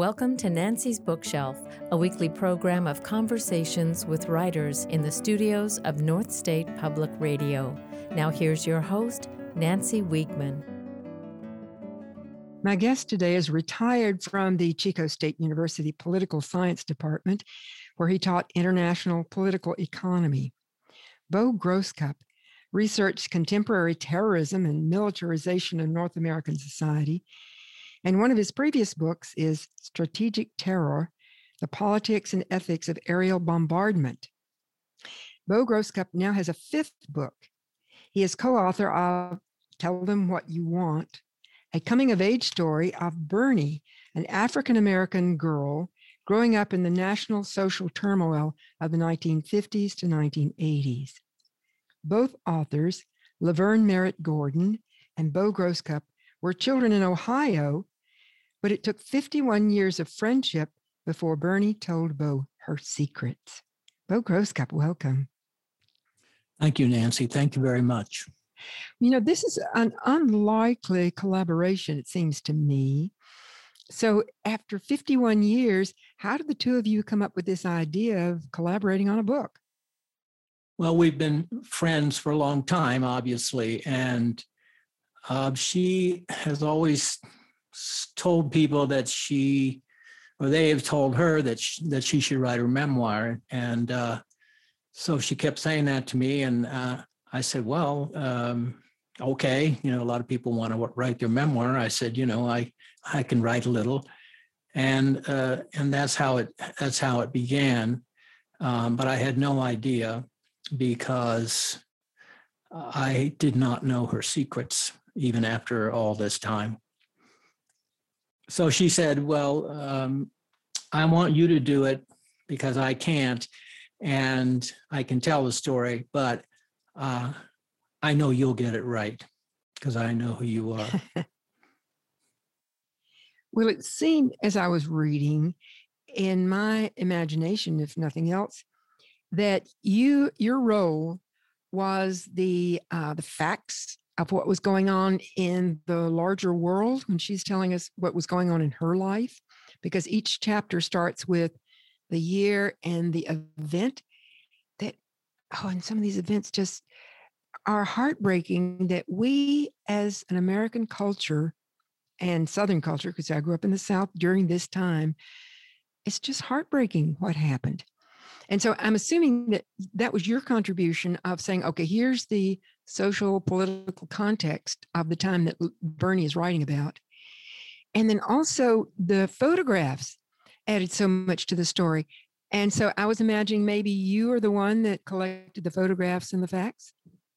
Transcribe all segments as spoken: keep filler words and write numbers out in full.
Welcome to Nancy's Bookshelf, a weekly program of conversations with writers in the studios of North State Public Radio. Now here's your host, Nancy Wiegman. My guest today is retired from the Chico State University Political Science Department, where he taught international political economy. Bo Grosscup researched contemporary terrorism and militarization of North American society. And one of his previous books is Strategic Terror, The Politics and Ethics of Aerial Bombardment. Bo Grosscup now has a fifth book. He is co-author of Tell Them What You Want, a coming-of-age story of Bernie, an African-American girl growing up in the national social turmoil of the nineteen fifties to nineteen eighties. Both authors, Laverne Merritt Gordon and Bo Grosscup, were children in Ohio, but it took fifty-one years of friendship before Bernie told Bo her secrets. Bo Grosscup, welcome. Thank you, Nancy. Thank you very much. You know, this is an unlikely collaboration, it seems to me. So after fifty-one years, how did the two of you come up with this idea of collaborating on a book? Well, we've been friends for a long time, obviously, and uh, she has always told people that she, or they have told her that she, that she should write her memoir. And uh, so she kept saying that to me. And uh, I said, well, um, okay. You know, a lot of people want to write their memoir. I said, you know, I, I can write a little. And, uh, and that's how it, that's how it began. Um, but I had no idea because I did not know her secrets even after all this time. So she said, well, um, I want you to do it because I can't, and I can tell the story, but uh, I know you'll get it right because I know who you are. Well, it seemed as I was reading, in my imagination, if nothing else, that you your role was the uh, the facts of what was going on in the larger world when she's telling us what was going on in her life, because each chapter starts with the year and the event that, oh, and some of these events just are heartbreaking that we as an American culture and Southern culture, because I grew up in the South during this time, it's just heartbreaking what happened. And so I'm assuming that that was your contribution of saying, okay, here's the social, political context of the time that Bernie is writing about. And then also the photographs added so much to the story. And so I was imagining maybe you are the one that collected the photographs and the facts.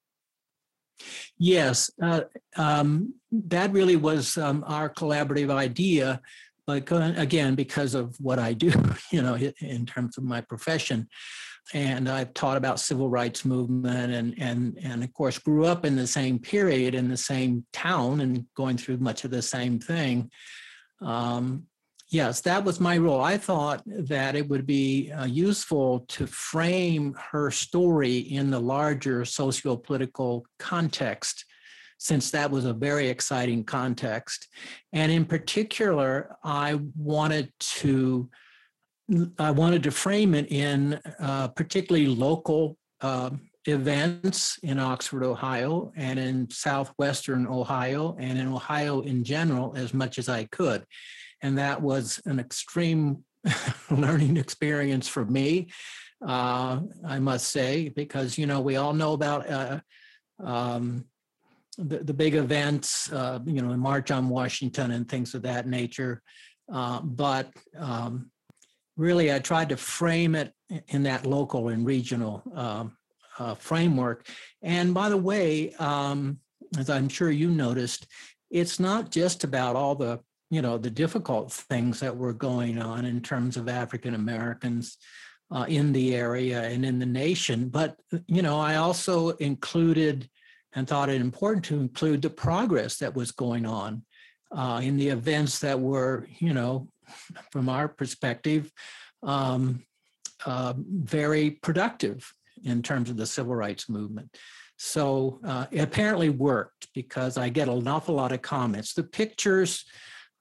Yes, uh, um, that really was um, our collaborative idea. But again, because of what I do, you know, in terms of my profession, and I've taught about civil rights movement and, and, and of course, grew up in the same period in the same town and going through much of the same thing. Um, yes, that was my role. I thought that it would be uh, useful to frame her story in the larger socio-political context, since that was a very exciting context. And in particular, I wanted to I wanted to frame it in uh, particularly local uh, events in Oxford, Ohio, and in southwestern Ohio, and in Ohio in general, as much as I could. And that was an extreme learning experience for me, uh, I must say, because, you know, we all know about uh, um, The, the big events, uh, you know, March on Washington and things of that nature. Uh, but um, really, I tried to frame it in that local and regional um, uh, framework. And by the way, um, as I'm sure you noticed, it's not just about all the, you know, the difficult things that were going on in terms of African Americans uh, in the area and in the nation. But, you know, I also included and thought it important to include the progress that was going on uh, in the events that were, you know, from our perspective, um, uh, very productive in terms of the civil rights movement. So uh, it apparently worked because I get an awful lot of comments. The pictures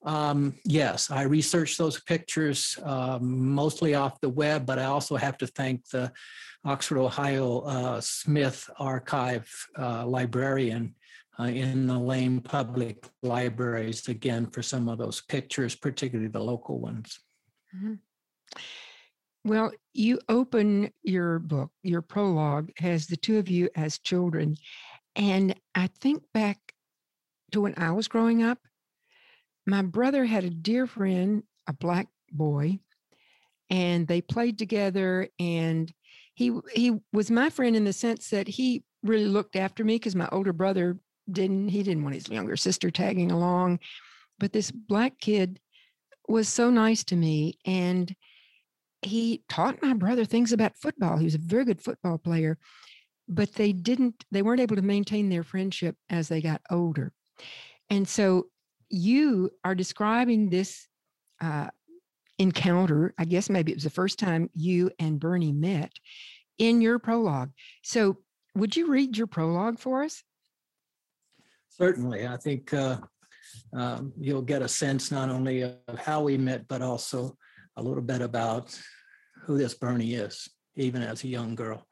Um, yes, I researched those pictures um, mostly off the web, but I also have to thank the Oxford, Ohio uh, Smith Archive uh, librarian uh, in the Lane Public Libraries, again, for some of those pictures, particularly the local ones. Mm-hmm. Well, you open your book, your prologue has the two of you as children. And I think back to when I was growing up, my brother had a dear friend, a black boy, and they played together. And he he was my friend in the sense that he really looked after me because my older brother didn't. He didn't want his younger sister tagging along. But this black kid was so nice to me. And he taught my brother things about football. He was a very good football player, but they didn't, they weren't able to maintain their friendship as they got older. And so you are describing this uh, encounter. I guess maybe it was the first time you and Bernie met in your prologue. So would you read your prologue for us? Certainly. I think uh, um, you'll get a sense not only of how we met, but also a little bit about who this Bernie is, even as a young girl.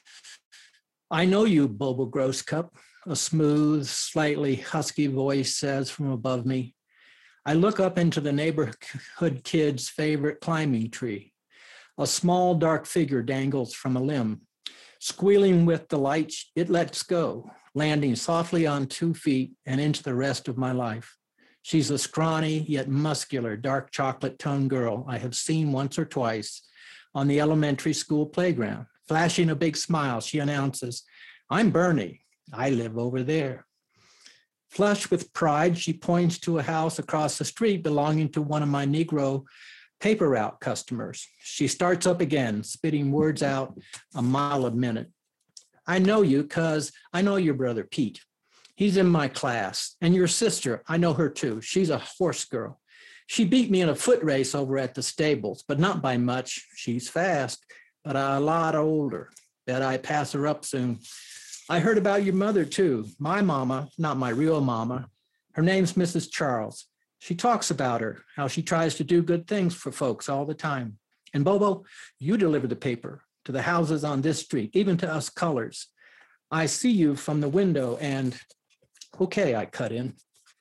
I know you, Bobo Grosscup, a smooth, slightly husky voice says from above me. I look up into the neighborhood kid's favorite climbing tree. A small, dark figure dangles from a limb. Squealing with delight, it lets go, landing softly on two feet and into the rest of my life. She's a scrawny yet muscular, dark chocolate-toned girl I have seen once or twice on the elementary school playground. Flashing a big smile, she announces, I'm Bernie. I live over there. Flushed with pride, she points to a house across the street belonging to one of my Negro paper route customers. She starts up again, spitting words out a mile a minute. I know you because I know your brother, Pete. He's in my class. And your sister, I know her too. She's a horse girl. She beat me in a foot race over at the stables, but not by much. She's fast, but a lot older. Bet I pass her up soon. I heard about your mother too. My mama, not my real mama. Her name's Missus Charles. She talks about her, how she tries to do good things for folks all the time. And Bobo, you deliver the paper to the houses on this street, even to us colors. I see you from the window and, okay, I cut in.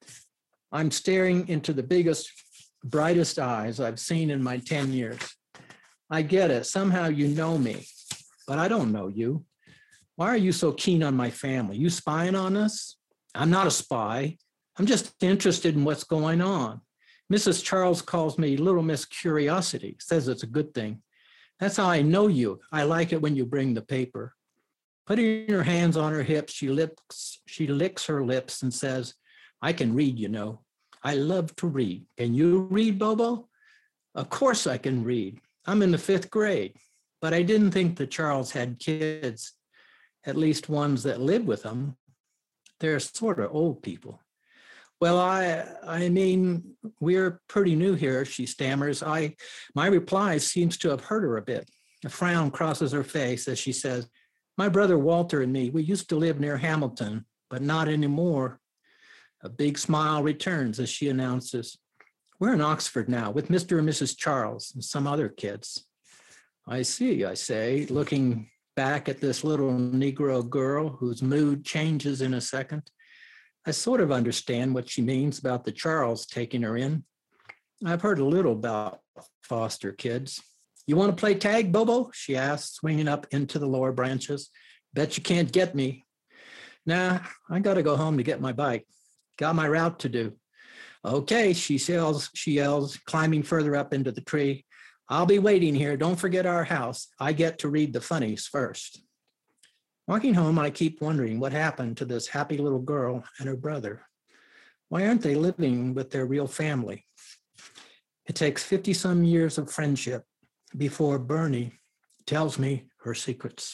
I'm staring into the biggest, brightest eyes I've seen in my ten years. I get it. Somehow you know me, but I don't know you. Why are you so keen on my family? You spying on us? I'm not a spy. I'm just interested in what's going on. Missus Charles calls me Little Miss Curiosity, says it's a good thing. That's how I know you. I like it when you bring the paper. Putting her hands on her hips, she licks, she licks her lips and says, I can read, you know. I love to read. Can you read, Bobo? Of course I can read. I'm in the fifth grade, but I didn't think that Charles had kids, at least ones that live with them. They're sort of old people. Well, I I mean, we're pretty new here, she stammers. I my reply seems to have hurt her a bit. A frown crosses her face as she says, my brother Walter and me, we used to live near Hamilton, but not anymore. A big smile returns as she announces, we're in Oxford now with Mister and Missus Charles and some other kids. I see, I say, looking back at this little Negro girl whose mood changes in a second. I sort of understand what she means about the Charles taking her in. I've heard a little about foster kids. You want to play tag, Bobo? She asks, swinging up into the lower branches. Bet you can't get me. Nah, I got to go home to get my bike. Got my route to do. Okay, she yells, she yells, climbing further up into the tree. I'll be waiting here. Don't forget our house. I get to read the funnies first. Walking home, I keep wondering what happened to this happy little girl and her brother. Why aren't they living with their real family? It takes fifty some years of friendship before Bernie tells me her secrets.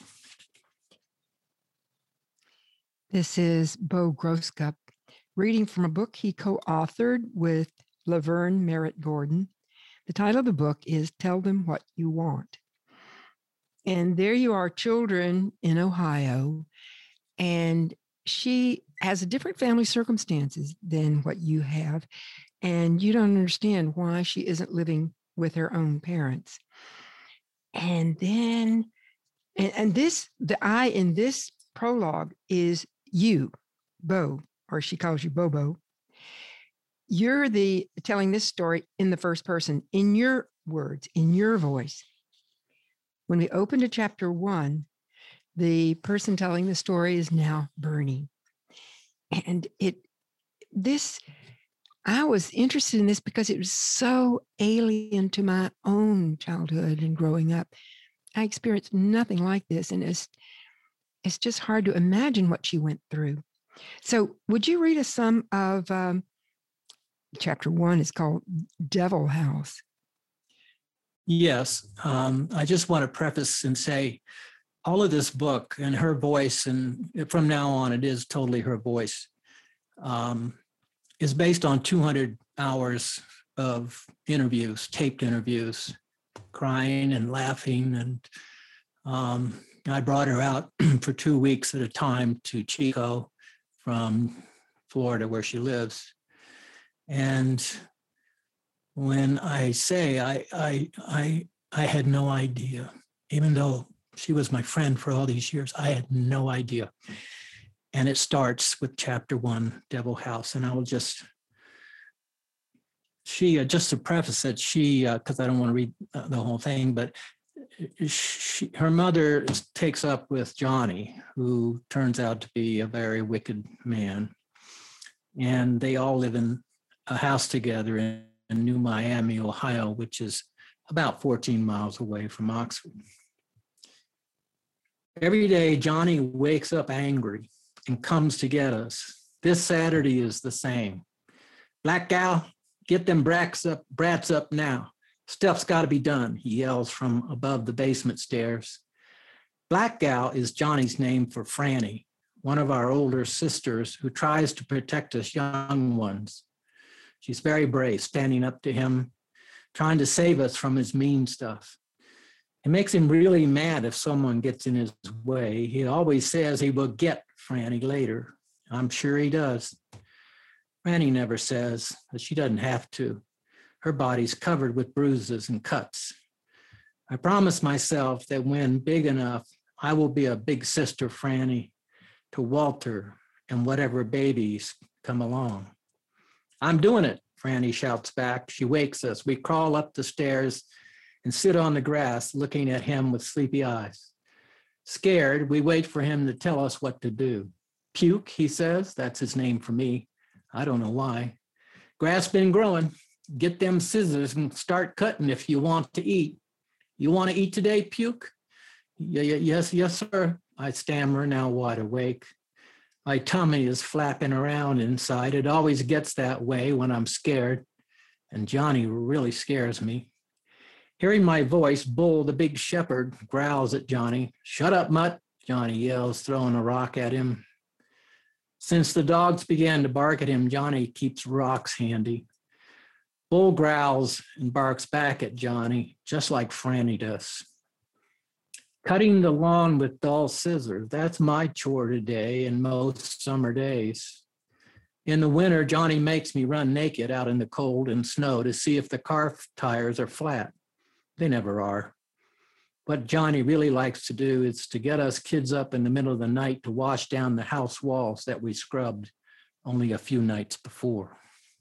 This is Bo Grosscup reading from a book he co-authored with Laverne Merritt Gordon. The title of the book is Tell Them What You Want. And there you are, children in Ohio, and she has a different family circumstances than what you have. and you don't understand why she isn't living with her own parents. And then, and, and this, the I in this prologue is you, Bo, or she calls you Bobo. You're the telling this story in the first person, in your words, in your voice. When we open to chapter one, the person telling the story is now Bernie. And it, this, I was interested in this because it was so alien to my own childhood and growing up. I experienced nothing like this. And it's, it's just hard to imagine what she went through. So would you read us some of, um, chapter one is called Devil House. Yes. Um, I just want to preface and say all of this book and her voice, and from now on, it is totally her voice, um, is based on two hundred hours of interviews, taped interviews, crying and laughing. And um, I brought her out for two weeks at a time to Chico from Florida, where she lives. And when I say I, I, I, I had no idea, even though she was my friend for all these years, I had no idea. And it starts with chapter one, Devil House. And I will just, she, uh, just to preface it, she, because uh, I don't want to read uh, the whole thing, but she, her mother takes up with Johnny, who turns out to be a very wicked man. And they all live in a house together in, in New Miami, Ohio, which is about fourteen miles away from Oxford. Every day, Johnny wakes up angry and comes to get us. This Saturday is the same. Black gal, get them brats up, brats up now. Stuff's got to be done, he yells from above the basement stairs. Black gal is Johnny's name for Franny, one of our older sisters who tries to protect us young ones. She's very brave, standing up to him, trying to save us from his mean stuff. It makes him really mad if someone gets in his way. He always says he will get Franny later. I'm sure he does. Franny never says, but she doesn't have to. Her body's covered with bruises and cuts. I promise myself that when big enough, I will be a big sister Franny to Walter and whatever babies come along. I'm doing it, Franny shouts back. She wakes us. We crawl up the stairs and sit on the grass looking at him with sleepy eyes. Scared, we wait for him to tell us what to do. Puke, he says. That's his name for me. I don't know why. Grass been growing. Get them scissors and start cutting if you want to eat. You want to eat today, Puke? Y- y- yes, yes, sir. I stammer, now wide awake. My tummy is flapping around inside. It always gets that way when I'm scared. And Johnny really scares me. Hearing my voice, Bull, the big shepherd, growls at Johnny. Shut up, Mutt, Johnny yells, throwing a rock at him. Since the dogs began to bark at him, Johnny keeps rocks handy. Bull growls and barks back at Johnny, just like Franny does. Cutting the lawn with dull scissors, that's my chore today and most summer days. In the winter, Johnny makes me run naked out in the cold and snow to see if the car tires are flat. They never are. What Johnny really likes to do is to get us kids up in the middle of the night to wash down the house walls that we scrubbed only a few nights before.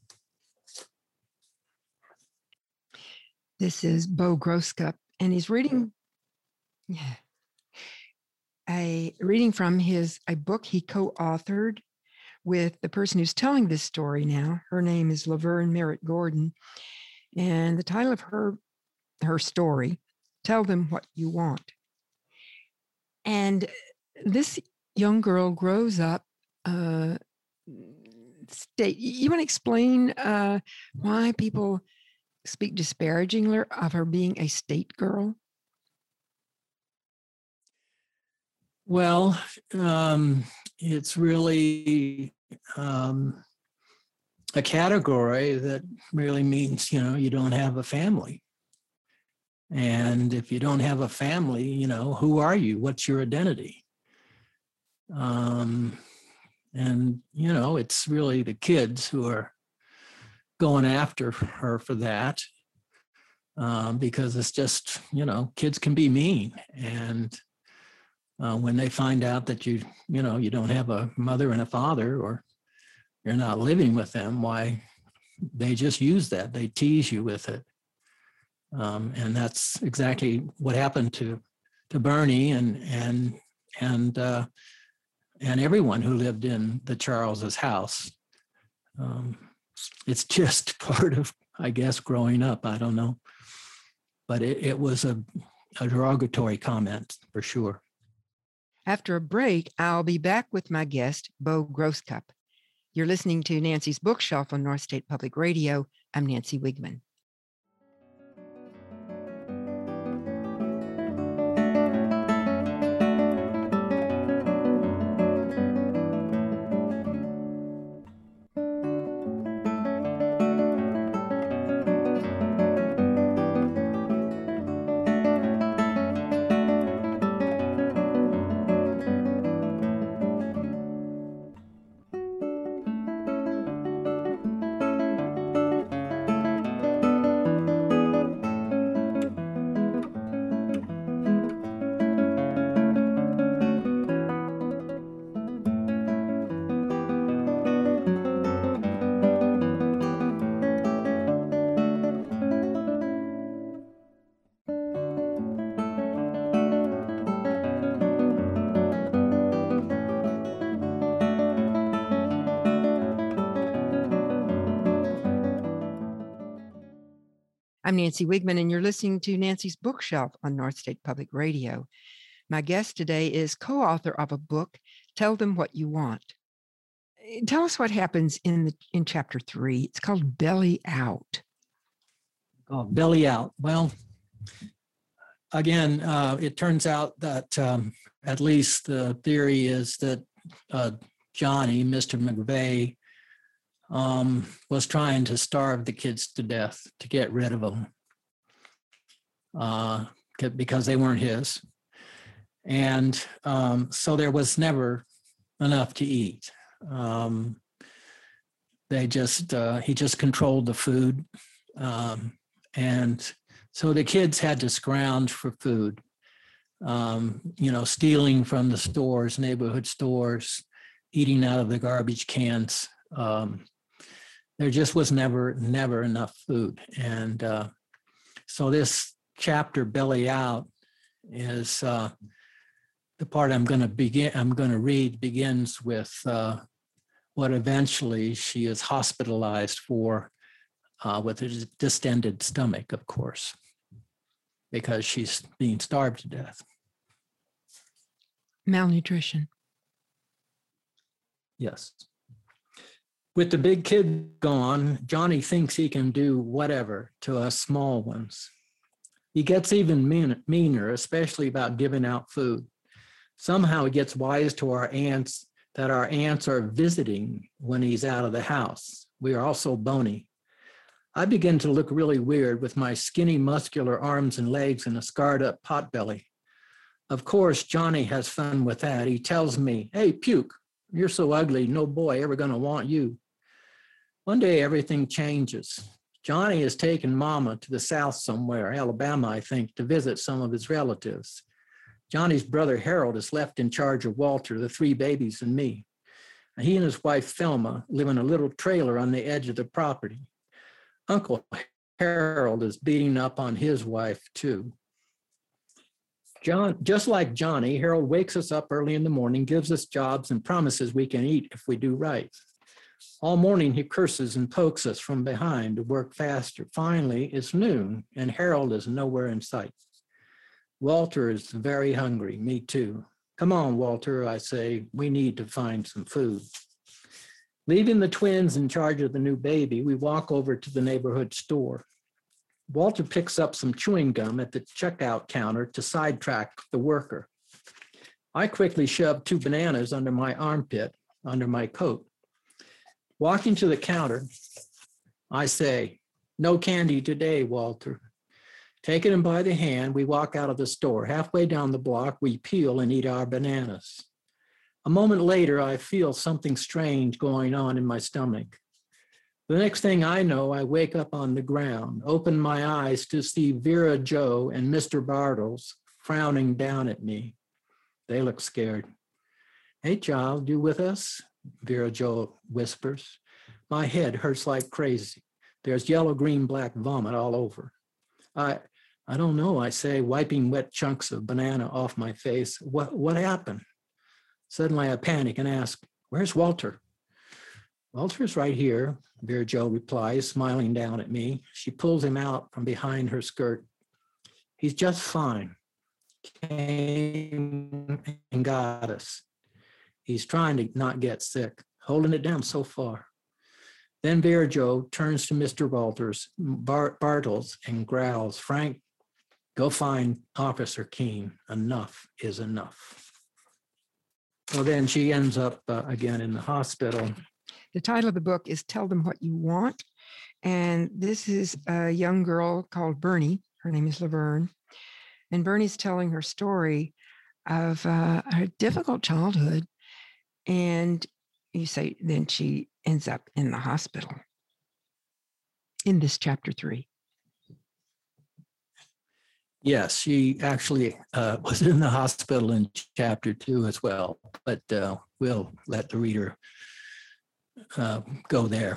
This is Bo Grosscup, and he's reading yeah, a reading from his a book he co-authored with the person who's telling this story now. Her name is Laverne Merritt Gordon, and the title of her her story, Tell Them What You Want. And this young girl grows up. Uh, state. You want to explain uh, why people speak disparagingly of her being a state girl? Well, um, it's really um, a category that really means, you know, you don't have a family. And if you don't have a family, you know, who are you? What's your identity? Um, and, you know, it's really the kids who are going after her for that, um, because it's just, you know, kids can be mean. And uh, when they find out that you, you know, you don't have a mother and a father, or you're not living with them, why, they just use that. They tease you with it. Um, and that's exactly what happened to to Bernie and and and uh, and everyone who lived in the Charles's house. Um, it's just part of, I guess, growing up. I don't know, but it, it was a, a derogatory comment for sure. After a break, I'll be back with my guest, Bo Grosscup. You're listening to Nancy's Bookshelf on North State Public Radio. I'm Nancy Wigman. I'm Nancy Wigman, and you're listening to Nancy's Bookshelf on North State Public Radio. My guest today is co-author of a book, Tell Them What You Want. Tell us what happens in the in chapter three. It's called Belly Out. Oh, Belly Out. Well, again, uh, it turns out that um, at least the theory is that uh, Johnny, Mister McVeigh, Um, was trying to starve the kids to death to get rid of them uh, because they weren't his. And um, so there was never enough to eat. Um, they just, uh, he just controlled the food. Um, and so the kids had to scrounge for food, um, you know, stealing from the stores, neighborhood stores, eating out of the garbage cans. Um, There just was never, never enough food. And uh, so this chapter, Belly Out, is uh, the part I'm going to begin, I'm going to read begins with uh, what eventually she is hospitalized for uh, with a distended stomach, of course, because she's being starved to death. Malnutrition. Yes. With the big kid gone, Johnny thinks he can do whatever to us small ones. He gets even mean, meaner, especially about giving out food. Somehow he gets wise to our aunts that our aunts are visiting when he's out of the house. We are also bony. I begin to look really weird with my skinny, muscular arms and legs and a scarred up potbelly. Of course, Johnny has fun with that. He tells me, "Hey, puke, you're so ugly, no boy ever gonna want you." One day, everything changes. Johnny has taken Mama to the south somewhere, Alabama, I think, to visit some of his relatives. Johnny's brother Harold is left in charge of Walter, the three babies, and me. And he and his wife Thelma live in a little trailer on the edge of the property. Uncle Harold is beating up on his wife, too. John, just like Johnny, Harold wakes us up early in the morning, gives us jobs, and promises we can eat if we do right. All morning, he curses and pokes us from behind to work faster. Finally, it's noon, and Harold is nowhere in sight. Walter is very hungry, me too. "Come on, Walter," I say, "we need to find some food." Leaving the twins in charge of the new baby, we walk over to the neighborhood store. Walter picks up some chewing gum at the checkout counter to sidetrack the worker. I quickly shove two bananas under my armpit, under my coat. Walking to the counter, I say, "No candy today, Walter." Taking him by the hand, we walk out of the store. Halfway down the block, we peel and eat our bananas. A moment later, I feel something strange going on in my stomach. The next thing I know, I wake up on the ground, open my eyes to see Vera Jo and Mister Bartles frowning down at me. They look scared. "Hey, child, you with us?" Vera Jo whispers. My head hurts like crazy. There's yellow, green, black vomit all over. I I don't know, I say, wiping wet chunks of banana off my face. What, what happened? Suddenly I panic and ask, "Where's Walter?" "Walter's right here," Vera Jo replies, smiling down at me. She pulls him out from behind her skirt. "He's just fine. Came and got us. He's trying to not get sick, holding it down so far." Then Vera Jo turns to Mister Walters, Bart, Bartles and growls, "Frank, go find Officer Keene. Enough is enough." Well, then she ends up uh, again in the hospital. The title of the book is Tell Them What You Want. And this is a young girl called Bernie. Her name is Laverne. And Bernie's telling her story of uh, her difficult childhood. And you say, then she ends up in the hospital in this chapter three. Yes, she actually uh, was in the hospital in chapter two as well, but uh, we'll let the reader uh, go there.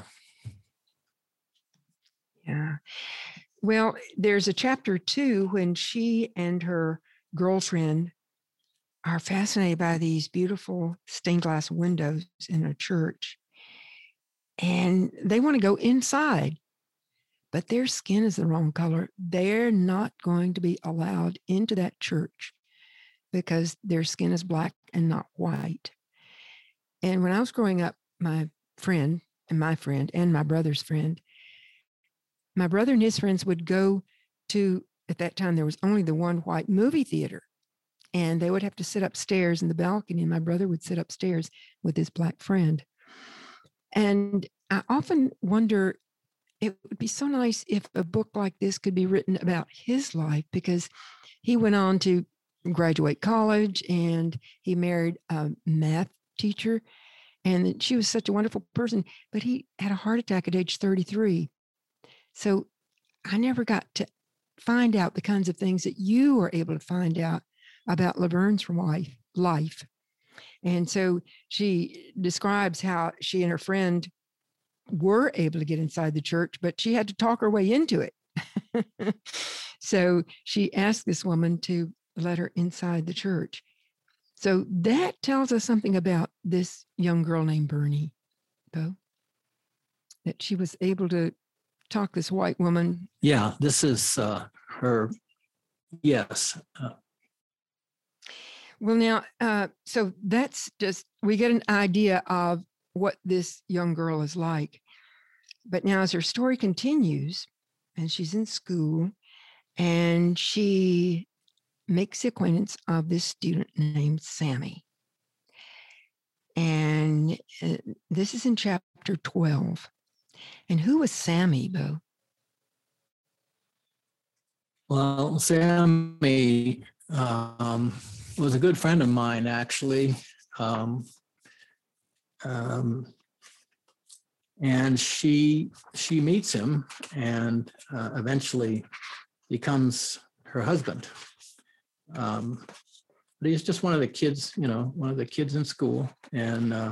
Yeah. Well, there's a chapter two when she and her girlfriend are fascinated by these beautiful stained glass windows in a church. And they want to go inside, but their skin is the wrong color. They're not going to be allowed into that church because their skin is black and not white. And when I was growing up, my friend and my friend and my brother's friend, my brother and his friends would go to, at that time, there was only the one white movie theater. And they would have to sit upstairs in the balcony. And my brother would sit upstairs with his black friend. And I often wonder, it would be so nice if a book like this could be written about his life, because he went on to graduate college and he married a math teacher. And she was such a wonderful person, but he had a heart attack at age thirty-three. So I never got to find out the kinds of things that you were able to find out about Laverne's life. life. And so she describes how she and her friend were able to get inside the church, but she had to talk her way into it. So she asked this woman to let her inside the church. So that tells us something about this young girl named Bernie, Bo, that she was able to talk this white woman. Yeah, this is uh, her, yes. Uh, Well, now, uh, so that's just, we get an idea of what this young girl is like. But now as her story continues, and she's in school, and she makes the acquaintance of this student named Sammy. And uh, this is in chapter twelve. And who was Sammy, Bo? Well, Sammy um, was a good friend of mine, actually. Um, um, and she she meets him and uh, eventually becomes her husband. Um, but he's just one of the kids, you know, one of the kids in school. And uh,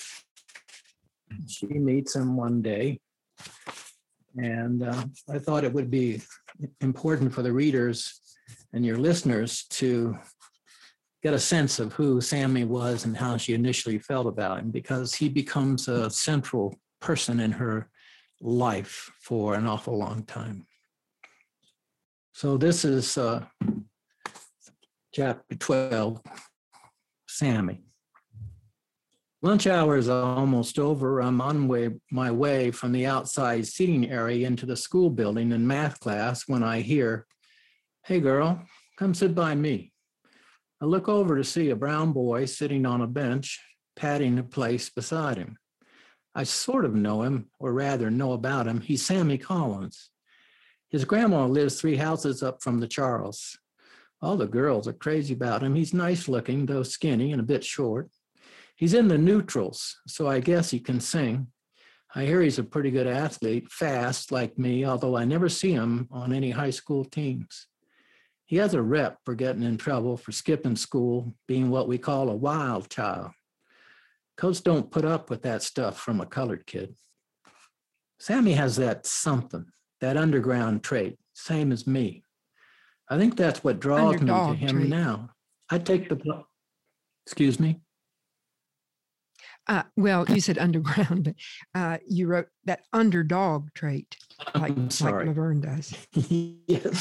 she meets him one day. And uh, I thought it would be important for the readers and your listeners to get a sense of who Sammy was and how she initially felt about him, because he becomes a central person in her life for an awful long time. So this is uh, chapter twelve, Sammy. Lunch hour is almost over. I'm on way, my way from the outside seating area into the school building in math class when I hear, "Hey girl, come sit by me." I look over to see a brown boy sitting on a bench, patting the place beside him. I sort of know him, or rather know about him. He's Sammy Collins. His grandma lives three houses up from the Charles. All the girls are crazy about him. He's nice looking, though skinny and a bit short. He's in the neutrals, so I guess he can sing. I hear he's a pretty good athlete, fast like me, although I never see him on any high school teams. He has a rep for getting in trouble for skipping school, being what we call a wild child. Coach don't put up with that stuff from a colored kid. Sammy has that something, that underground trait, same as me. I think that's what draws Underdog me to him trait. now. I take the, excuse me? Uh, well, you said underground, but uh, you wrote that underdog trait, like, I'm like sorry. Laverne does. Yes.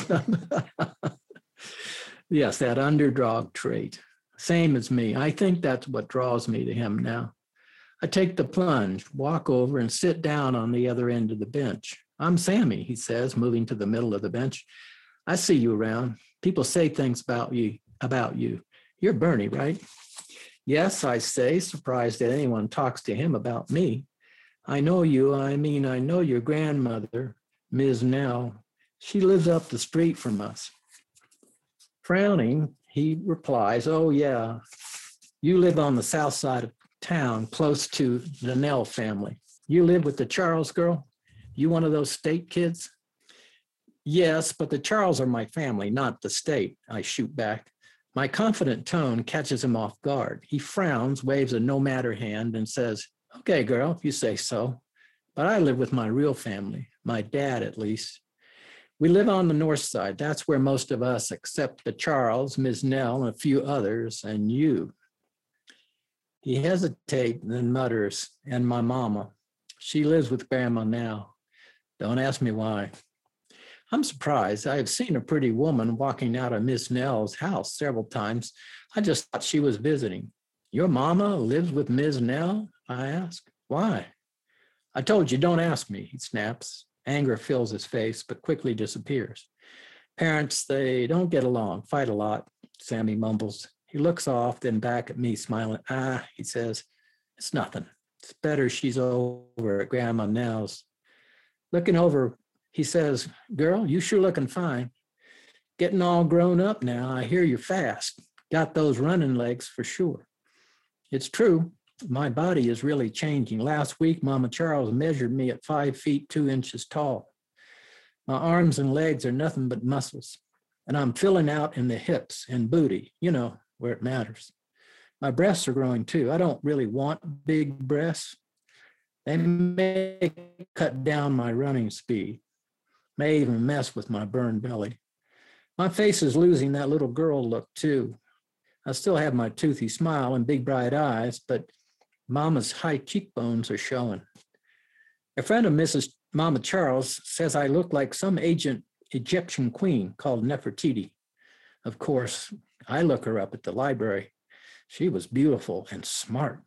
Yes, that underdog trait. Same as me. I think that's what draws me to him now. I take the plunge, walk over and sit down on the other end of the bench. I'm Sammy, he says, moving to the middle of the bench. I see you around. People say things about you, about you. You're Bernie, right? Yes, I say, surprised that anyone talks to him about me. I know you. I mean, I know your grandmother, Miz Nell. She lives up the street from us. Frowning, he replies, oh, yeah, you live on the south side of town, close to the Nell family. You live with the Charles girl? You one of those state kids? Yes, but the Charles are my family, not the state, I shoot back. My confident tone catches him off guard. He frowns, waves a no matter hand, and says, okay, girl, if you say so. But I live with my real family, my dad at least. We live on the north side. That's where most of us, except the Charles, Miz Nell, and a few others, and you. He hesitates and then mutters, and my mama. She lives with grandma now. Don't ask me why. I'm surprised. I have seen a pretty woman walking out of Miss Nell's house several times. I just thought she was visiting. Your mama lives with Miz Nell? I ask. Why? I told you, don't ask me, he snaps. Anger fills his face, but quickly disappears. Parents, they don't get along, fight a lot, Sammy mumbles. He looks off, then back at me, smiling. Ah, he says, it's nothing. It's better she's over at Grandma Nell's. Looking over, he says, girl, you sure looking fine. Getting all grown up now. I hear you're fast. Got those running legs for sure. It's true. My body is really changing. Last week, Mama Charles measured me at five feet, two inches tall. My arms and legs are nothing but muscles, and I'm filling out in the hips and booty, you know, where it matters. My breasts are growing too. I don't really want big breasts. They may cut down my running speed, may even mess with my burned belly. My face is losing that little girl look too. I still have my toothy smile and big bright eyes, but Mama's high cheekbones are showing. A friend of Missus Mama Charles says I look like some ancient Egyptian queen called Nefertiti. Of course, I look her up at the library. She was beautiful and smart.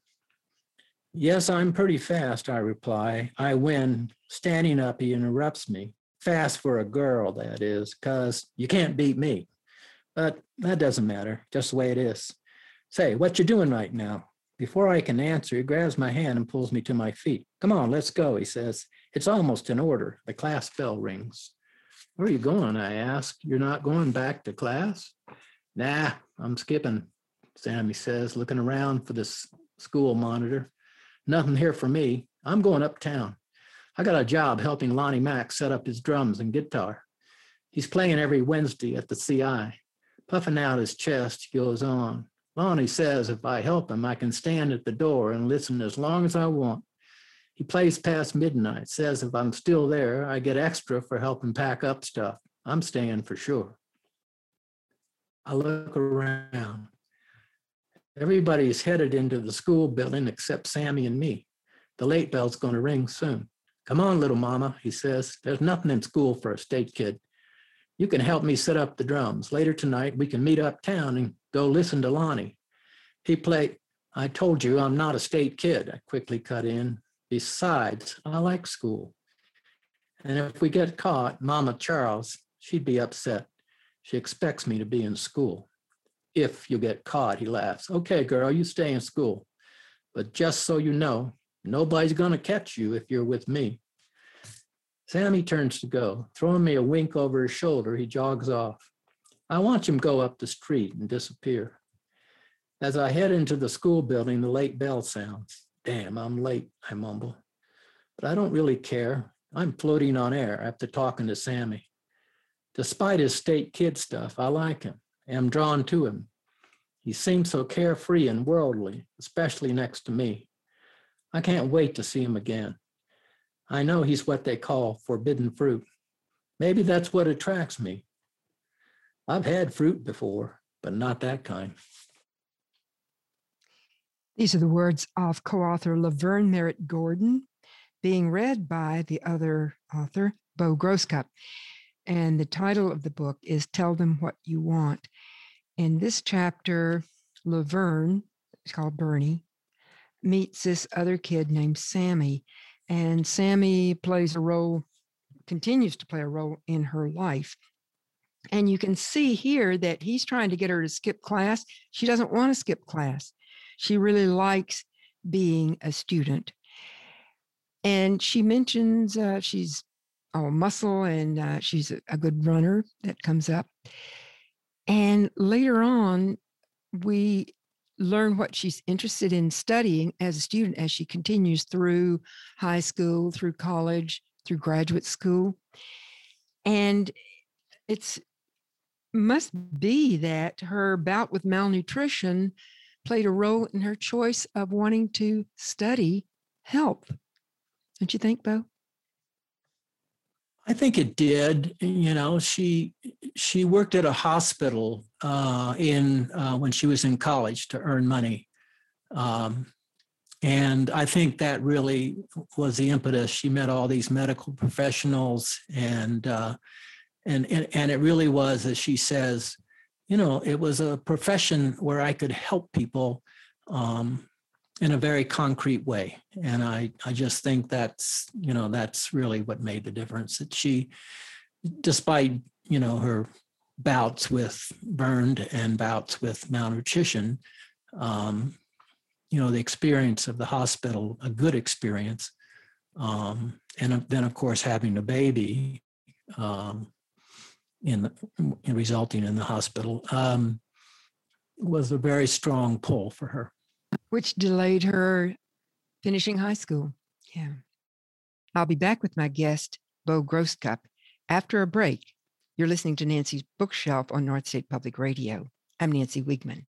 Yes, I'm pretty fast, I reply. I win. Standing up, he interrupts me. Fast for a girl, that is, because you can't beat me. But that doesn't matter, just the way it is. Say, what you doing right now? Before I can answer, he grabs my hand and pulls me to my feet. Come on, let's go, he says. It's almost in order. The class bell rings. Where are you going, I ask. You're not going back to class? Nah, I'm skipping, Sammy says, looking around for this school monitor. Nothing here for me. I'm going uptown. I got a job helping Lonnie Mack set up his drums and guitar. He's playing every Wednesday at the C I. Puffing out his chest, he goes on. Lonnie says if I help him, I can stand at the door and listen as long as I want. He plays past midnight, says if I'm still there, I get extra for helping pack up stuff. I'm staying for sure. I look around. Everybody's headed into the school building except Sammy and me. The late bell's going to ring soon. Come on, little mama, he says. There's nothing in school for a state kid. You can help me set up the drums. Later tonight, we can meet uptown and go listen to Lonnie. He played, I told you I'm not a state kid, I quickly cut in. Besides, I like school. And if we get caught, Mama Charles, she'd be upset. She expects me to be in school. If you get caught, he laughs. Okay, girl, you stay in school. But just so you know, nobody's going to catch you if you're with me. Sammy turns to go. Throwing me a wink over his shoulder, he jogs off. I watch him go up the street and disappear. As I head into the school building, the late bell sounds. Damn, I'm late, I mumble. but I don't really care. I'm floating on air after talking to Sammy. Despite his state kid stuff, I like him. Am drawn to him. He seems so carefree and worldly, especially next to me. I can't wait to see him again. I know he's what they call forbidden fruit. Maybe that's what attracts me. I've had fruit before, but not that kind. These are the words of co-author Laverne Merritt Gordon, being read by the other author, Bo Grosscup. And the title of the book is Tell Them What You Want. In this chapter, Laverne, it's called Bernie, meets this other kid named Sammy. And Sammy plays a role, continues to play a role in her life. And you can see here that he's trying to get her to skip class. She doesn't want to skip class. She really likes being a student. And she mentions uh, she's all muscle and uh, she's a, a good runner. That comes up. And later on, we learn what she's interested in studying as a student as she continues through high school, through college, through graduate school. And it's must be that her bout with malnutrition played a role in her choice of wanting to study health. Don't you think, Bo? I think it did. You know, she she worked at a hospital uh, in uh, when she was in college to earn money, um, and I think that really was the impetus. She met all these medical professionals, and uh, and and and it really was, as she says, you know, it was a profession where I could help people um, in a very concrete way. And I, I just think that's, you know, that's really what made the difference. That she, despite, you know, her bouts with burned and bouts with malnutrition, um, you know, the experience of the hospital, a good experience, um, and then, of course, having a baby, um, in, the, in resulting in the hospital, um, was a very strong pull for her. Which delayed her finishing high school. Yeah. I'll be back with my guest, Bo Grosscup, after a break. You're listening to Nancy's Bookshelf on North State Public Radio. I'm Nancy Wiegman.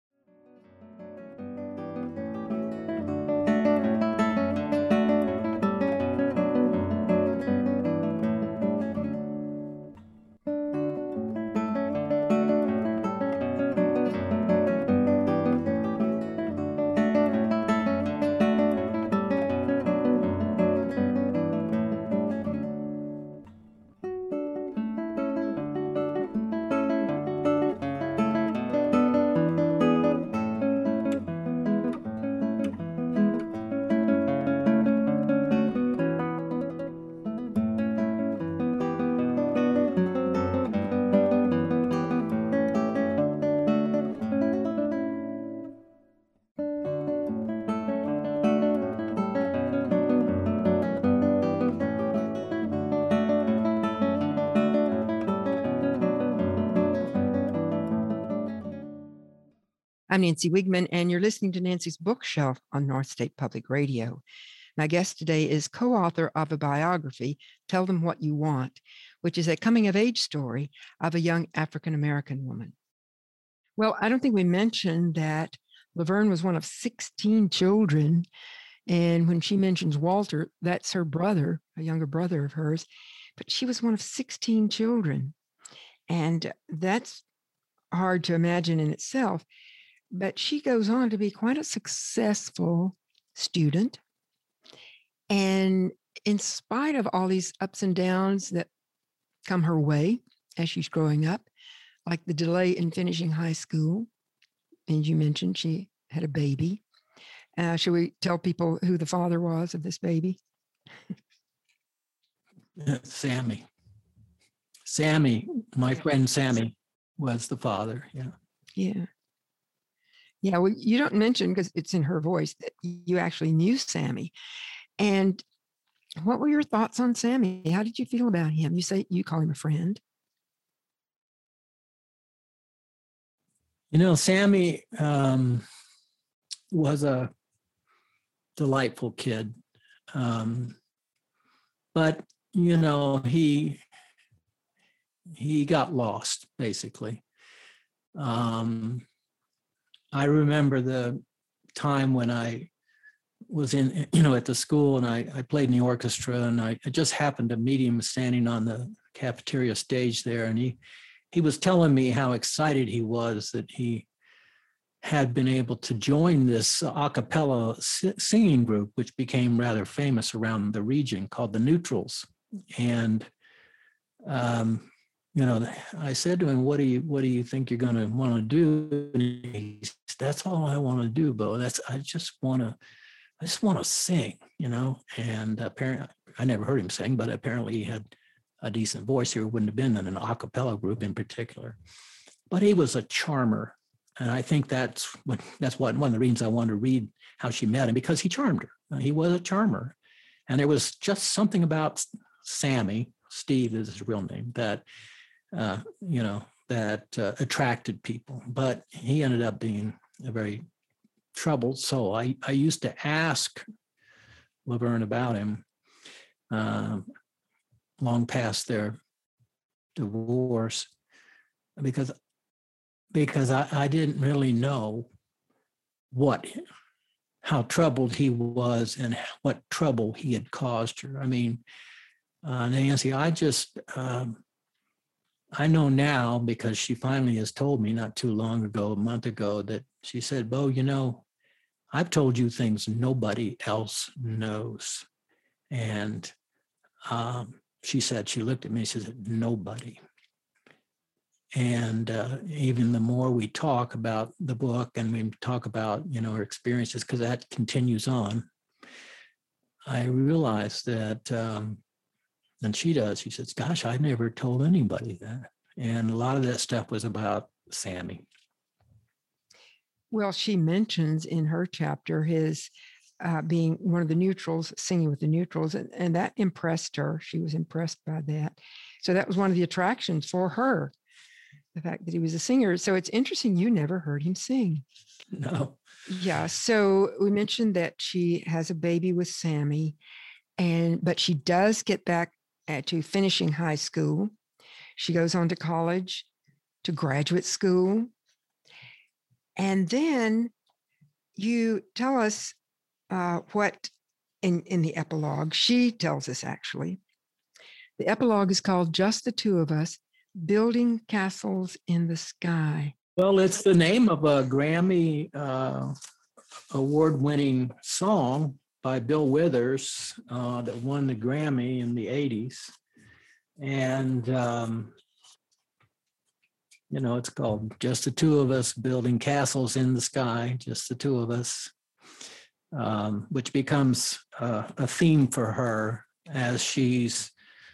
I'm Nancy Wiegman, and you're listening to Nancy's Bookshelf on North State Public Radio. My guest today is co-author of a biography, Tell Them What You Want, which is a coming-of-age story of a young African-American woman. Well, I don't think we mentioned that Laverne was one of sixteen children, and when she mentions Walter, that's her brother, a younger brother of hers, but she was one of sixteen children, and that's hard to imagine in itself. But she goes on to be quite a successful student. And in spite of all these ups and downs that come her way as she's growing up, like the delay in finishing high school, and you mentioned she had a baby. Uh, should we tell people who the father was of this baby? Sammy. Sammy, my friend Sammy was the father. Yeah. Yeah. Yeah, well, you don't mention, because it's in her voice, that you actually knew Sammy. And what were your thoughts on Sammy? How did you feel about him? You say you call him a friend. You know, Sammy um, was a delightful kid. Um, but, you know, he, he got lost, basically. Um, I remember the time when I was in, you know, at the school, and I, I played in the orchestra, and I, I just happened to meet him standing on the cafeteria stage there. And he, he was telling me how excited he was that he had been able to join this a cappella singing group, which became rather famous around the region, called the Neutrals. And, um, you know, I said to him, what do you, what do you think you're going to want to do? And he said, that's all I want to do, Bo. That's, I just want to, I just want to sing, you know. And apparently, I never heard him sing, but apparently he had a decent voice. He wouldn't have been in an a cappella group in particular. But he was a charmer. And I think that's what, that's what, one of the reasons I wanted to read how she met him, because he charmed her. He was a charmer. And there was just something about Sammy, Steve is his real name, that, uh, you know, that uh, attracted people. But he ended up being a very troubled soul. I, I used to ask Laverne about him um, long past their divorce, because because I, I didn't really know what, how troubled he was and what trouble he had caused her. I mean, uh, Nancy, I just, um, I know now, because she finally has told me not too long ago, a month ago, that she said, Bo, you know, I've told you things nobody else knows. And um, she said, she looked at me, she said, nobody. And uh, even the more we talk about the book and we talk about, you know, her experiences, because that continues on, I realized that, um, and she does, she says, gosh, I never told anybody that. And a lot of that stuff was about Sammy. Well, she mentions in her chapter his uh, being one of the Neutrals, singing with the Neutrals, and, and that impressed her. She was impressed by that. So that was one of the attractions for her, the fact that he was a singer. So it's interesting, you never heard him sing. No. Yeah. So we mentioned that she has a baby with Sammy, and but she does get back at, to finishing high school. She goes on to college, to graduate school. And then you tell us uh, what in, in the epilogue, she tells us actually. The epilogue is called Just the Two of Us, Building Castles in the Sky. Well, it's the name of a Grammy uh, award-winning song by Bill Withers uh, that won the Grammy in the eighties. And, um, you know, it's called Just the Two of Us, Building Castles in the Sky, Just the Two of Us, um, which becomes uh, a theme for her as she's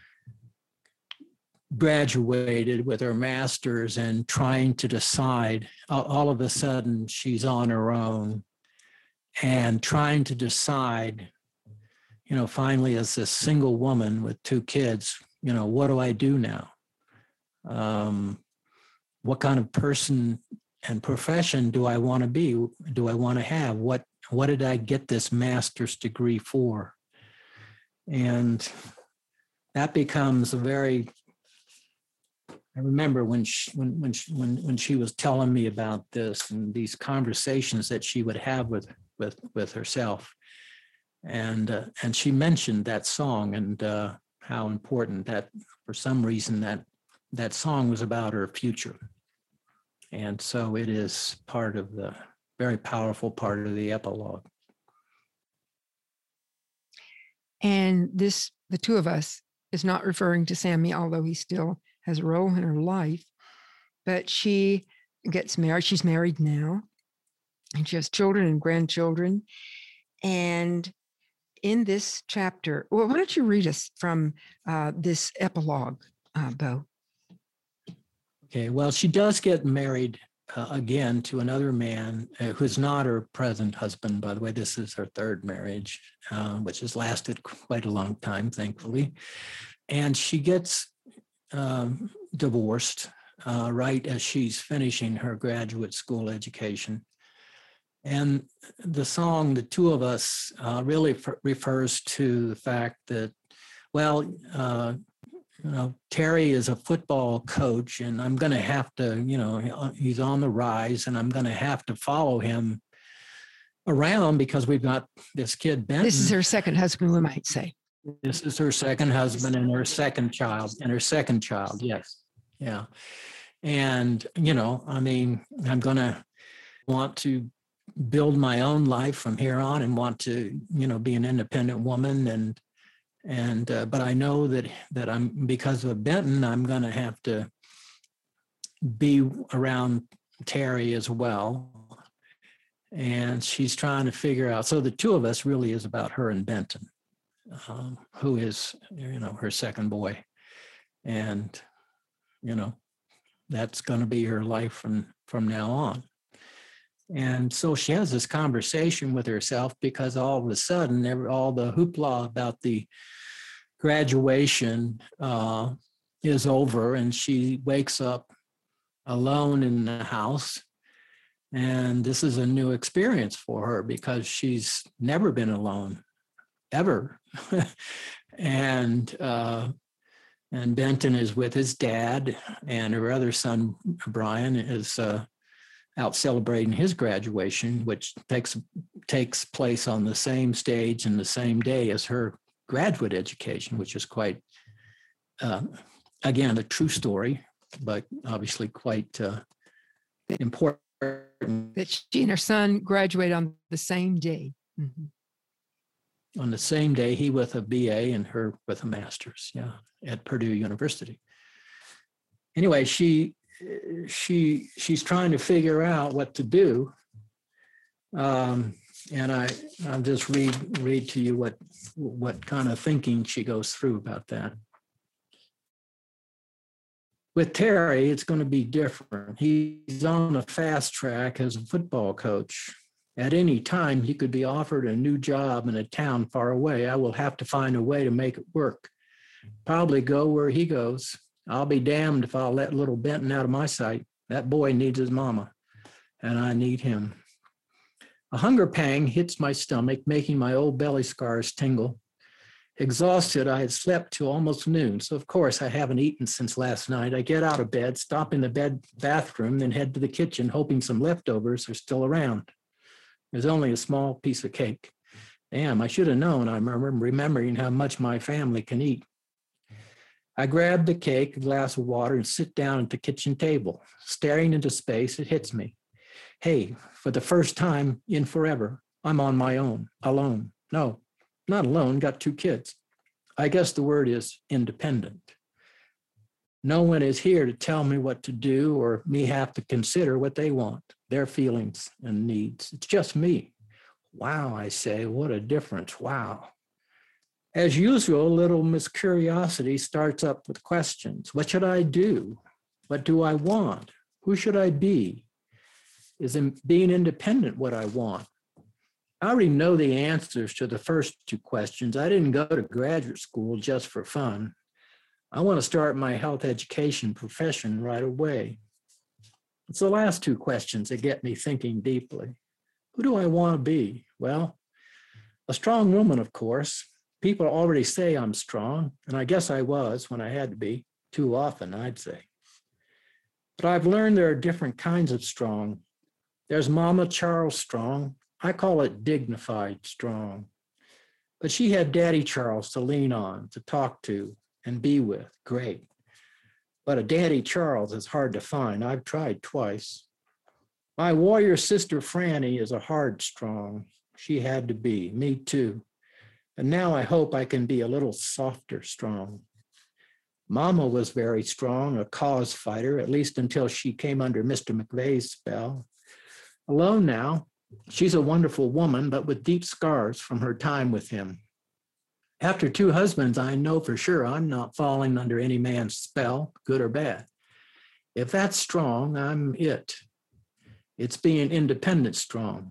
graduated with her master's and trying to decide. All of a sudden, she's on her own and trying to decide, you know, finally, as a single woman with two kids, you know, what do I do now? Um, what kind of person and profession do I want to be? Do I want to have? What, what did I get this master's degree for? And that becomes a very, I remember when she, when, when, she, when, when she was telling me about this and these conversations that she would have with, with, with herself. And, uh, and she mentioned that song and uh, how important that, for some reason, that that song was about her future. And so it is part of the very powerful part of the epilogue. And this, the two of us, is not referring to Sammy, although he still has a role in her life. But she gets married. She's married now, and she has children and grandchildren. And in this chapter, well, why don't you read us from uh, this epilogue, uh, Bo? Okay, well, she does get married uh, again to another man uh, who's not her present husband. By the way, this is her third marriage, uh, which has lasted quite a long time, thankfully. And she gets um, divorced uh, right as she's finishing her graduate school education. And the song, The Two of Us, uh, really f- refers to the fact that well, uh, you know, Terry is a football coach, and I'm going to have to, you know, he's on the rise, and I'm going to have to follow him around because we've got this kid, Benton. This is her second husband, we might say. This is her second husband and her second child, and her second child, yes. Yeah. And, you know, I mean, I'm going to want to build my own life from here on and want to, you know, be an independent woman. And, and, uh, but I know that, that I'm, because of Benton, I'm going to have to be around Terry as well. And she's trying to figure out, so the two of us really is about her and Benton, um, who is, you know, her second boy. And, you know, that's going to be her life from, from now on. And so she has this conversation with herself because all of a sudden, every, all the hoopla about the graduation uh, is over, and she wakes up alone in the house. And this is a new experience for her because she's never been alone, ever. and uh, and Benton is with his dad, and her other son, Brian, is uh, out celebrating his graduation, which takes takes place on the same stage and the same day as her graduate education, which is quite, uh, again, a true story, but obviously quite uh, important. That she and her son graduate on the same day. Mm-hmm. On the same day, he with a B A and her with a master's, yeah, at Purdue University. Anyway, she she she's trying to figure out what to do, um, and I I'll just read read to you what what kind of thinking she goes through about that. With Terry, it's going to be different. He's on a fast track as a football coach. At any time, he could be offered a new job in a town far away. I will have to find a way to make it work. Probably go where he goes. I'll be damned if I'll let little Benton out of my sight. That boy needs his mama, and I need him. A hunger pang hits my stomach, making my old belly scars tingle. Exhausted, I had slept till almost noon, so of course I haven't eaten since last night. I get out of bed, stop in the bed bathroom, then head to the kitchen, hoping some leftovers are still around. There's only a small piece of cake. Damn, I should have known. I'm remembering how much my family can eat. I grab the cake, a glass of water, and sit down at the kitchen table. Staring into space, it hits me. Hey, for the first time in forever, I'm on my own, alone. No, not alone, got two kids. I guess the word is independent. No one is here to tell me what to do or me have to consider what they want, their feelings and needs. It's just me. Wow, I say, what a difference. Wow. As usual, little Miss Curiosity starts up with questions. What should I do? What do I want? Who should I be? Is being independent what I want? I already know the answers to the first two questions. I didn't go to graduate school just for fun. I want to start my health education profession right away. It's the last two questions that get me thinking deeply. Who do I want to be? Well, a strong woman, of course. People already say I'm strong, and I guess I was when I had to be, too often, I'd say. But I've learned there are different kinds of strong. There's Mama Charles Strong. I call it dignified strong. But she had Daddy Charles to lean on, to talk to, and be with. Great. But a Daddy Charles is hard to find. I've tried twice. My warrior sister Franny is a hard strong. She had to be. Me too. And now I hope I can be a little softer strong. Mama was very strong, a cause fighter, at least until she came under Mister McVeigh's spell. Alone now, she's a wonderful woman, but with deep scars from her time with him. After two husbands, I know for sure I'm not falling under any man's spell, good or bad. If that's strong, I'm it. It's being independent strong.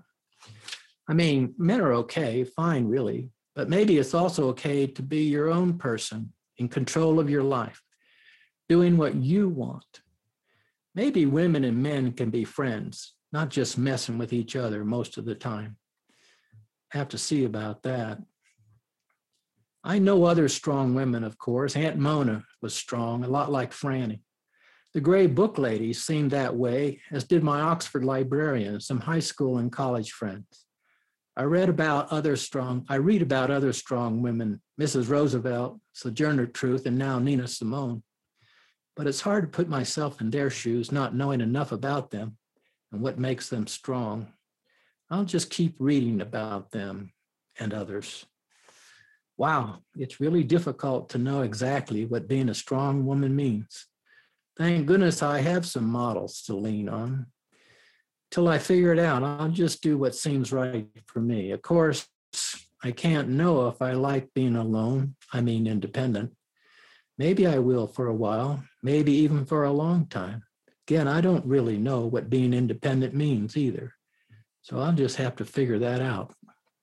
I mean, men are okay, fine, really, but maybe it's also okay to be your own person in control of your life, doing what you want. Maybe women and men can be friends, not just messing with each other most of the time. Have to see about that. I know other strong women, of course. Aunt Mona was strong, a lot like Franny. The Gray Book ladies seemed that way, as did my Oxford librarian, some high school and college friends. I read about other strong, I read about other strong women, Missus Roosevelt, Sojourner Truth, and now Nina Simone. But it's hard to put myself in their shoes, not knowing enough about them and what makes them strong. I'll just keep reading about them and others. Wow, it's really difficult to know exactly what being a strong woman means. Thank goodness I have some models to lean on. Till I figure it out, I'll just do what seems right for me. Of course, I can't know if I like being alone, I mean independent. Maybe I will for a while, maybe even for a long time. Again, I don't really know what being independent means either. So I'll just have to figure that out.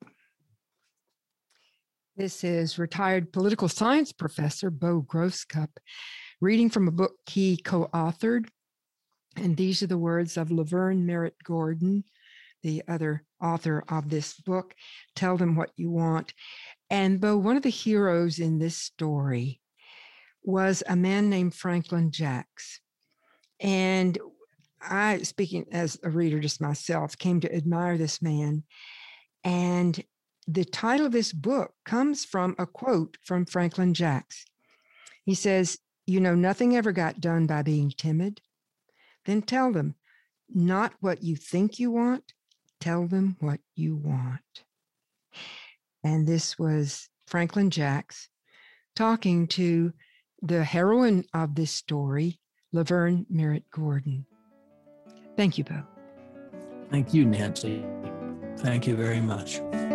This is retired political science professor Bo Grosscup reading from a book he co-authored. And these are the words of Laverne Merritt Gordon, the other author of this book. Tell them what you want. And Bo, one of the heroes in this story was a man named Franklin Jacks. And I, speaking as a reader just myself, came to admire this man. And the title of this book comes from a quote from Franklin Jacks. He says, "You know, nothing ever got done by being timid. Then tell them not what you think you want, tell them what you want." And this was Franklin Jacks talking to the heroine of this story, Laverne Merritt Gordon. Thank you, Bo. Thank you, Nancy. Thank you very much.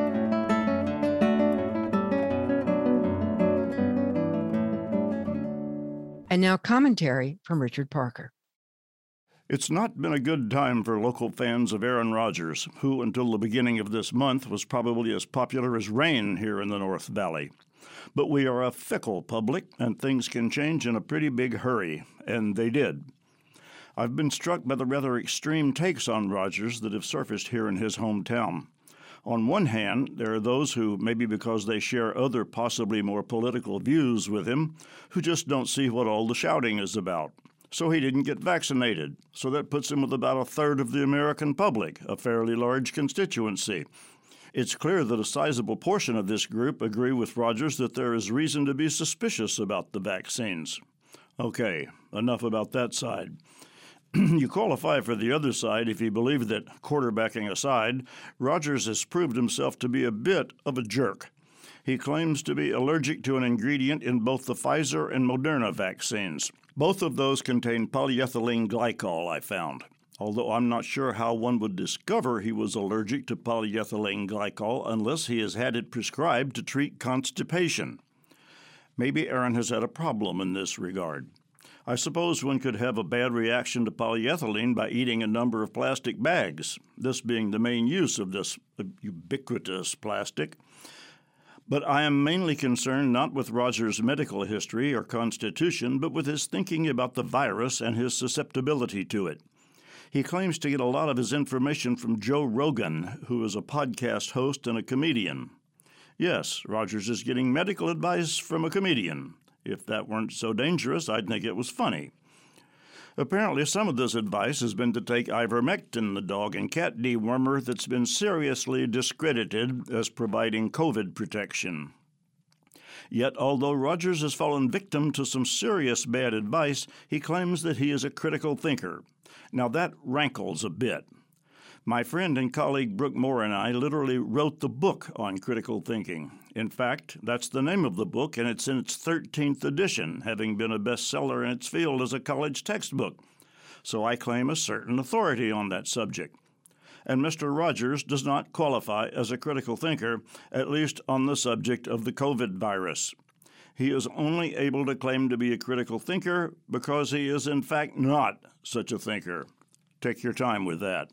And now commentary from Richard Parker. It's not been a good time for local fans of Aaron Rodgers, who until the beginning of this month was probably as popular as rain here in the North Valley. But we are a fickle public, and things can change in a pretty big hurry, and they did. I've been struck by the rather extreme takes on Rodgers that have surfaced here in his hometown. On one hand, there are those who, maybe because they share other possibly more political views with him, who just don't see what all the shouting is about. So he didn't get vaccinated, so that puts him with about a third of the American public, a fairly large constituency. It's clear that a sizable portion of this group agree with Rodgers that there is reason to be suspicious about the vaccines. Okay, enough about that side. You qualify for the other side if you believe that, quarterbacking aside, Rodgers has proved himself to be a bit of a jerk. He claims to be allergic to an ingredient in both the Pfizer and Moderna vaccines. Both of those contain polyethylene glycol, I found, although I'm not sure how one would discover he was allergic to polyethylene glycol unless he has had it prescribed to treat constipation. Maybe Aaron has had a problem in this regard. I suppose one could have a bad reaction to polyethylene by eating a number of plastic bags, this being the main use of this ubiquitous plastic. But I am mainly concerned not with Rodgers' medical history or constitution, but with his thinking about the virus and his susceptibility to it. He claims to get a lot of his information from Joe Rogan, who is a podcast host and a comedian. Yes, Rodgers is getting medical advice from a comedian. If that weren't so dangerous, I'd think it was funny. Apparently, some of this advice has been to take ivermectin, the dog and cat dewormer that's been seriously discredited as providing COVID protection. Yet, although Rodgers has fallen victim to some serious bad advice, he claims that he is a critical thinker. Now, that rankles a bit. My friend and colleague Brooke Moore and I literally wrote the book on critical thinking. In fact, that's the name of the book, and it's in its thirteenth edition, having been a bestseller in its field as a college textbook. So I claim a certain authority on that subject. And Mister Rodgers does not qualify as a critical thinker, at least on the subject of the COVID virus. He is only able to claim to be a critical thinker because he is in fact not such a thinker. Take your time with that.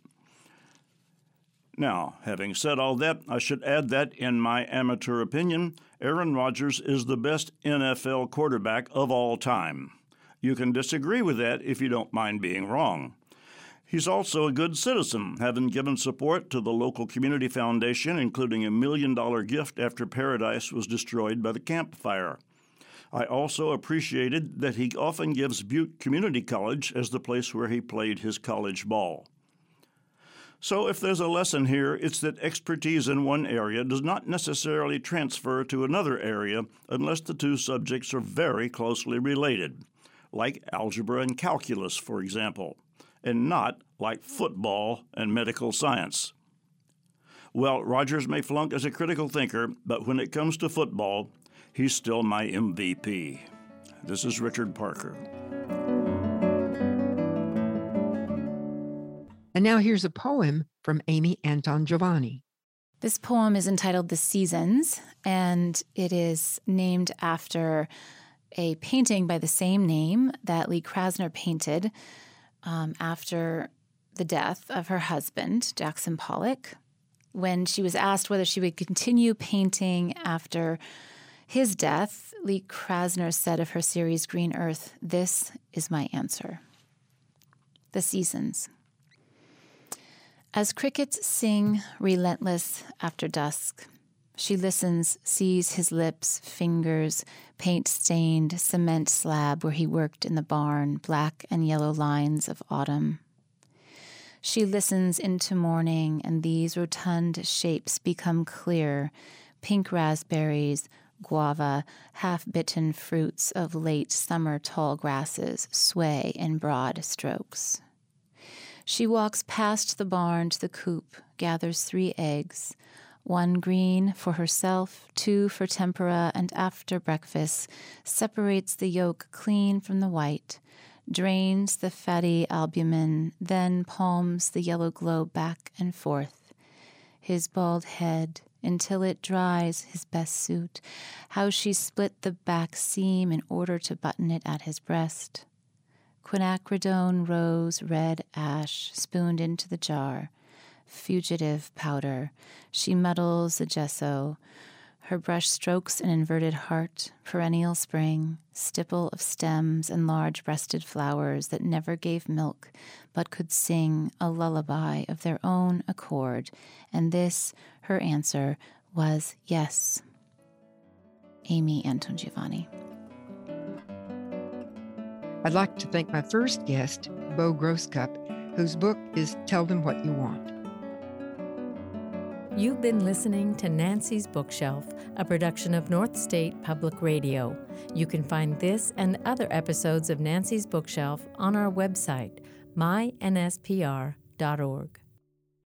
Now, having said all that, I should add that, in my amateur opinion, Aaron Rodgers is the best N F L quarterback of all time. You can disagree with that if you don't mind being wrong. He's also a good citizen, having given support to the local community foundation, including a million-dollar gift after Paradise was destroyed by the Camp Fire. I also appreciated that he often gives Butte Community College as the place where he played his college ball. So if there's a lesson here, it's that expertise in one area does not necessarily transfer to another area unless the two subjects are very closely related, like algebra and calculus, for example, and not like football and medical science. Well, Rogers may flunk as a critical thinker, but when it comes to football, he's still my M V P. This is Richard Parker. And now here's a poem from Amy Anton Giovanni. This poem is entitled The Seasons, and it is named after a painting by the same name that Lee Krasner painted um, after the death of her husband, Jackson Pollock. When she was asked whether she would continue painting after his death, Lee Krasner said of her series Green Earth, "This is my answer." The Seasons. As crickets sing relentless after dusk, she listens, sees his lips, fingers, paint-stained cement slab where he worked in the barn, black and yellow lines of autumn. She listens into morning, and these rotund shapes become clear, pink raspberries, guava, half-bitten fruits of late summer tall grasses sway in broad strokes. She walks past the barn to the coop, gathers three eggs, one green for herself, two for tempura, and after breakfast separates the yolk clean from the white, drains the fatty albumin, then palms the yellow globe back and forth. His bald head, until it dries his best suit, how she split the back seam in order to button it at his breast. Quinacridone rose red ash spooned into the jar, fugitive powder. She muddles the gesso. Her brush strokes an inverted heart, perennial spring, stipple of stems and large-breasted flowers that never gave milk but could sing a lullaby of their own accord, and this, her answer, was yes. Amy Anton Giovanni. I'd like to thank my first guest, Bo Grosscup, whose book is Tell Them What You Want. You've been listening to Nancy's Bookshelf, a production of North State Public Radio. You can find this and other episodes of Nancy's Bookshelf on our website, my n s p r dot org.